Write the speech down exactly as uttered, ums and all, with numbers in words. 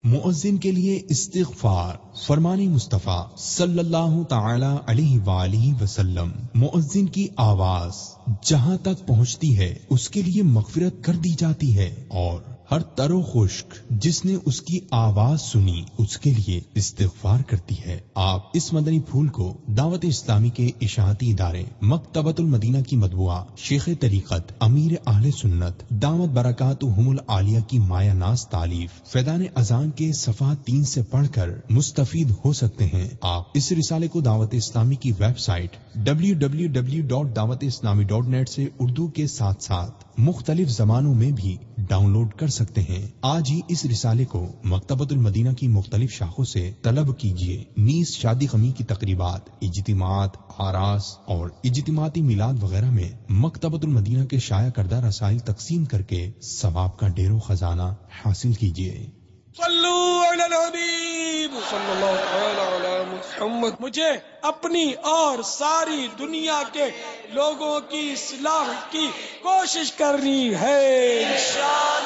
مؤذن کے لیے استغفار، فرمان مصطفیٰ صلی اللہ تعالی علیہ وآلہ وسلم۔ مؤذن کی آواز جہاں تک پہنچتی ہے اس کے لیے مغفرت کر دی جاتی ہے، اور ہر تر و خشک جس نے اس کی آواز سنی اس کے لیے استغفار کرتی ہے۔ آپ اس مدنی پھول کو دعوت اسلامی کے اشاعتی ادارے مکتبۃ المدینہ کی مطبوعہ شیخ طریقت امیر اہل سنت دامت برکاتہم العالیہ کی مایہ ناز تالیف فیضان اذان کے صفحہ تین سے پڑھ کر مستفید ہو سکتے ہیں۔ آپ اس رسالے کو دعوت اسلامی کی website W W W dot Dawat Islami dot net سے اردو کے ساتھ ساتھ مختلف زبانوں میں بھی ڈاؤن لوڈ کر سکتے ہیں۔ آج ہی اس رسالے کو مکتبۃ المدینہ کی مختلف شاخوں سے طلب کیجیے۔ نیز شادی غمی کی تقریبات، اجتماعات، آراس اور اجتماعاتی میلاد وغیرہ میں مکتبۃ المدینہ کے شائع کردہ رسائل تقسیم کر کے ثواب کا ڈھیر و خزانہ حاصل کیجیے۔ صلو علی الحبیب صلی اللہ تعالی علی محمد۔ مجھے اپنی اور ساری دنیا کے لوگوں کی اصلاح کی کوشش کرنی ہے انشاءاللہ۔